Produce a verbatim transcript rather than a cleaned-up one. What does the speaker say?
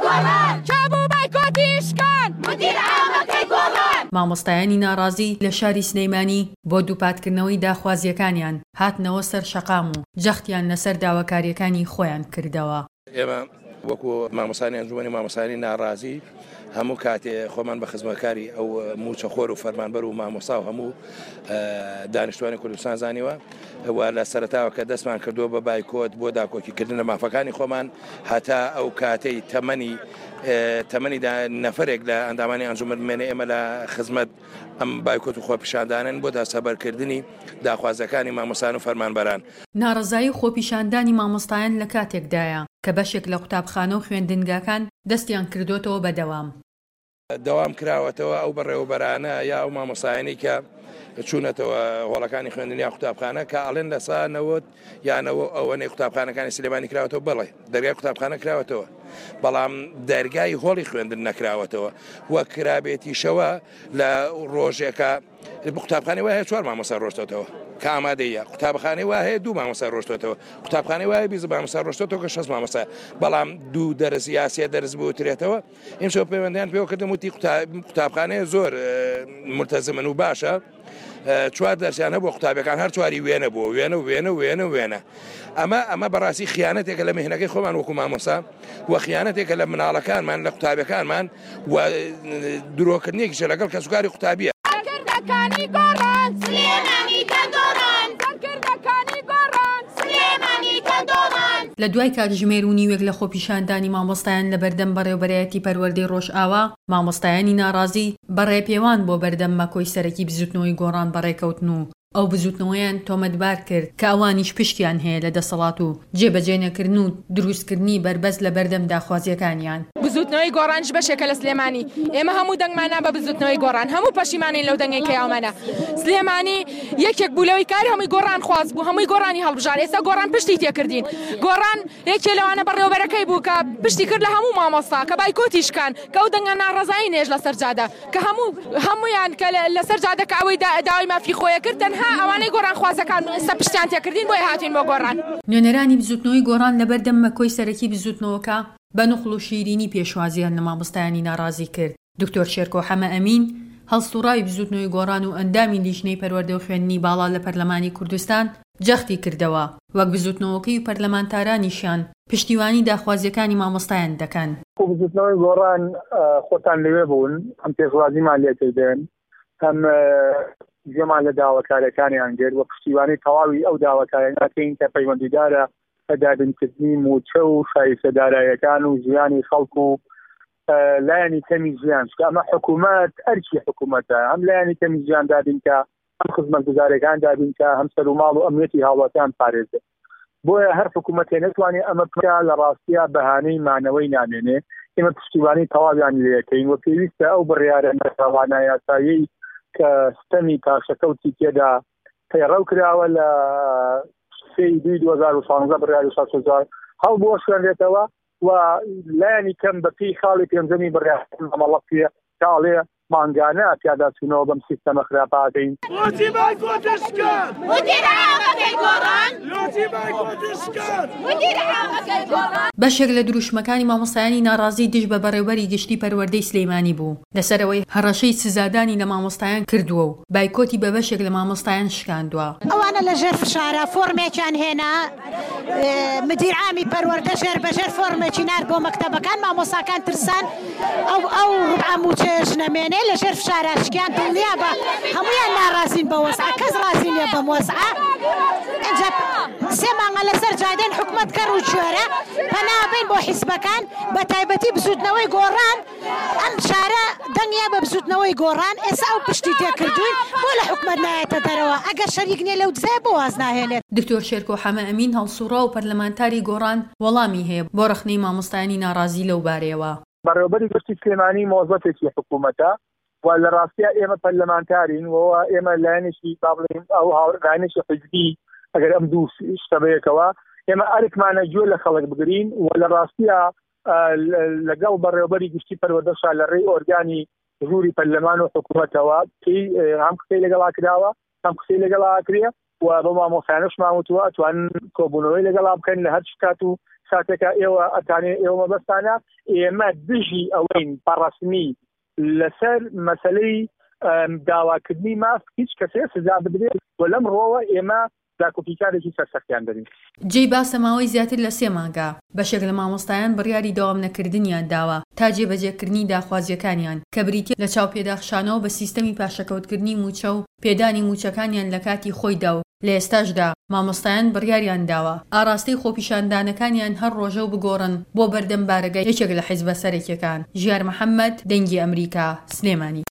گۆڕان چابوو بایکۆتیشکان مدیر عامەکەی گۆڕان. مامۆستایانی ناڕازی لە شاری سلەیمانی بۆ دووپاتکردنەوەی داخوازیەکانیان هاتنەوە سەر شەقام و جەختیان لەسەر داواکاریەکانی خۆیان کردەوە. ئێمە وەکو مامۆستانی ئەنجومەنی مامۆستانی ناڕازی هەموو کاتێ خۆمان بە خزمەتکاری ئەو موچەخۆر و فەرمانبەر و مامۆستا و هەموو دانیشتوانی کوردستان زانیوە و لە سەرەتاوە کە دەستمان کردووە بە بایکۆت بۆ داکۆکیکردنە مافەکانی خۆمان هەتا ئەو کاتەی تەمەنی تەمەنی نەفرێک لە ئەندامانی ئەنجومەن بمێنێ ئێمە لە خزمەت ئەم بایکۆت و خۆپیشاندانن بۆ داسەبەرکردنی داخوازەکانی مامۆستان و فەرمانبەران. ناڕەزایی خۆپیشاندانی مامۆستایان لە کاتێکدایە کە بەشێک لە قوتابخانە و خوێندنگاکان دەستیان کردوتەوە بەدەوام. دەوام کراوەتەوە ئەو بەڕێوەبەرانە یا ئەو مامۆستایانی کە چوونەتەوە هۆڵەکانی خوێندنی یا قوتابخانە کە ئاڵێن لەسا نەوت یانەوە ئەوەنەی قوتابخانەکانی سلێمانی کراوەتەوە بڵێ دەرگای قوتابخانە کراوەتەوە بەڵام دەرگای هۆڵی خوێندن نەکراوەتەوە وە کرابێتیشەوە لە ڕۆژێکە قوتابخانەی وایە چوار مامۆستا ڕۆشتەوە کە ئامادەیە قوتابخانەی وایە دوو مامۆستا ڕۆشتەوە قوتابخانەی وایە بیست مامۆستا ڕۆشتەوە کە شەش مامۆستا بەڵام دوو دەرس یاسیە دەرس بوترێتەوە ئێمشەوە پەیوەندیان پێوە کردم وتی قوتابخانەیە زۆر مرتەزمن و باشە چوار دەرسیان هەبوو قوتابەکان هەر چواری وێنە بووە وێنە وێنە وێنە وێنە ئەمە ئەمە بەڕاستی خیانەتێکە لە مهنەکەی خۆمان وەکو مامۆستا و خیانەتێکە لە مناڵەکانمان لە قوتابەکانمان و درۆکردنێکیشە لەگەڵ کەسوکاری قوتابیە. سەرکردەکانی گۆڕان سلێمانی کەندۆڕان سەرکردەکانی گۆڕان سلێمانی کەندۆڕان. لە دوای کاتژمێر و نیوێک لە خۆپیشاندانی مامۆستایان لە بەردەم بەڕێوەبەرایەتی پەروەردەی ڕۆژئاوا مامۆستایانی ناڕازی بەڕێپێوان بۆ بەردەم مەکۆی سەرەکی بزوتنەوەی گۆڕان بەڕێکەوتن و ئەو بزوتنەوەیان تۆمەتبار کرد کە ئەوانیش پشتیان هەیە لە دەسەڵات و جێبەجێ نەکردن و دروستکردنی بربەست لە بەردەم داخوازیەکانیان. بزوتنەوەی گۆڕانش بەشێکە لە سلێمانی ئێمە هەموو دەنگمانە بە بزوتنەوەی گۆڕان هەموو پەشیمانین لەو دەنگی کەیاومانە سلێمانی یەکێک بوولەوەی کاری هەمووی گۆڕان خواست بوو هەمووی گۆڕانی هەڵبژار ئێستا گۆڕان پشتی تێکردین گۆڕان یەکێ لەوانە بەڕێوەبەرەکەی بوو کە پشتی کرد لە هەموو مامۆستا کە بایکۆتیشکان کە ئەو دەنگە ناڕەزایی نێژ لەسەر جادە کە هەموو هەمویان کە لەسەر جادە کە ئەوەی داوای مافی خۆیە کرد تەنها ئەوانەی گۆڕان خوازەکان ئێستا پشتیان تێکردین بۆی هاتوین بۆ گۆڕان. نوێنەرانی بزوتنەوەی گۆڕان لە بەردەم مەکۆی سەرەکی بزوتنەوەکە بە نوخڵ و شیرینی پێشوازیان لە مامۆستایانی ناڕازی کرد. دکتۆر شێرکۆ حەمە ئەمین هەڵسوڕاوی بزوتنەوەی گۆڕان و ئەندامی لیژنەی پەروەردە و خوێندنی باڵا لە پەرلەمانی کوردستان جەختی کردەوە وەک بزوتنەوەکەی و پەرلەمانتارانیشیان پشتیوانی داخوازیەکانی مامۆستایان دەکەن. بزوتنەوەی گۆڕان خۆتان لەوێ بوون ئەم پێشوازیمان لێکردن هەم گوێمان لە داواکاریەکانیان گرت و پشتیوانی تەواوی ئەو داواکاریانەکەین کە پەیوەندیدارە بە دابینکردنی موچە و شایستەداراییەکان و ژیانی خەڵک و لایەنی کەمی ژیان چکە ئەمە حکوومەت ئەرکی حکوومەتە هەم لایەنی کەمی ژیان دابین کە هەم خزمەتگوزارەکان دابین کە هەم سەرۆماڵ و ئەمنیەتی هاوڵاتیان پارێزێت بۆیە هەر حکوومەتێ نەتوانێت ئەمە بکات لە ڕاستیە بەهانەی مانەوەی نامێنێ ئێمە پشتیوانی تەواویان لێەکەین و پێویستە ئەو بڕیارە نەتاوانە یاسایی کە ستەمی پاشەکەوتی تێدا پەیڕەو کراوە لە سێی دوی دوو هەزار و پانزدە بڕیاری شەش هەزار هەڵ بۆ شوێنرێتەوە و لایەنی کەم بە پێی خاڵی پێنجەمی بڕیاری ئەمەڵە پێ کاڵێ مانگانە پیادا چوونەوە بەم سیستەمە خراپاکەین. لۆچی بایکۆتیشکان مدیر عامەکەی گۆڕان لۆچی بایکۆتیشکان مدیر عامەکەی گۆڕان. بەشێک لە دروشمەکانی مامۆستایانی ناڕازی دژ بە بەڕێوەبەری گشتی پەروەردەی سلەیمانی بوو لەسەرەوەی هەڕەشەی سزادانی لە مامۆستایان کردووە و بایکۆتی بە بەشێک لە مامۆستایان شکاندووە. ئەوانە لەژێر فشارە فۆرمێکیان هێنا مدیر عامی پەروەردە ژێر بەژێر فۆرمێکی نار بۆ مەکتەبەکان مامۆستاکان ترسان ئەو ئەو ڕوبعەموچێژ نەمێنێ لە ژێر فشاراشکیان دڵنیا بە هەمویان ناڕازین بە وەسعە کەس ڕازی نیە بەم وەسعە ئەنجا سێ مانگە لەسەر جادێن حکومەت کەڕ و کوێرە پەنابین بۆ حیزبەکان بە تایبەتی بزوتنەوەی گۆڕان ئەم شارە دەنگیا بە بزوتنەوەی گۆڕان ئێستا ئەو پشتی تێکردوین بۆ لە حکومەت نایەتە دەرەوە ئەگەر شەریک نیە لەو دزای بۆ واز ناهێنێت. دکتۆر شێرکۆ حەمە ئەمین هەڵسوڕا و پەرلەمانتاری گۆڕان وەڵامی هەیە بۆ ڕەخنەی مامۆستایانی ناڕازی لەو بارەیەوە. بەڕێوەبەری گشتی سلێمانی مۆزەفێکی حکوومەتە و لە ڕاستیە ئێمە پەرلەمانتارین و ئێمە لایەنێکی با بڵێم ئەو هاوڕانێکی حیزبی ئەگەر ئەم دوو شتە بەیەکەوە ئێمە ئەرکمانە گوێ لە خەڵک بگرین و لە ڕاستیە لەگەڵ بەڕێوەبەری گشتی پەروەردەشا لە ڕێی ئۆرگانی ژووری پەرلەمان و حکوومەتەوە پێی هەم قسەی لەگەڵا کراوە هەم قسەی لەگەڵا کرێ و بە مامۆستایانەش ماوتووە ئەتوانن کۆبوونەوەی لەگەڵا بکەن لە هەر شکات و ساتێکە ئێوە ئەتانێ ئێوە مەبەستانە ئێمە دژی ئەوەین بەڕەسمی لەسەر مەسلەی داواکردنی ماف هیچ کەسێ سزا بدرێت و لەم ڕۆوە ئێمە داکۆپیکارێکی سەرسەختیان دەرین. جێی باسەماوەی زیاتر لە سێ مانگە بەشێک لە مامۆستایان بڕیاری داوام نەکردنیان داوە تا جێبەجێکردنی داخوازیەکانیان کە بریتە لە چاوپێداخشانەوە بە سیستەمی پاشەکەوتکردنی موچە و پێدانی موچەکانیان لە کاتی خۆیدا و لە ئێستاشدا مامۆستایان بڕیاریان داوە ئاراستەی خۆپیشاندانەکانیان هەر ڕۆژە و بگۆڕن بۆ بەردەم بارگای یەکێک لە حیزبە سەرەکیەکان. ژیار محەممەد، دەنگی ئەمریکا، سلێمانی.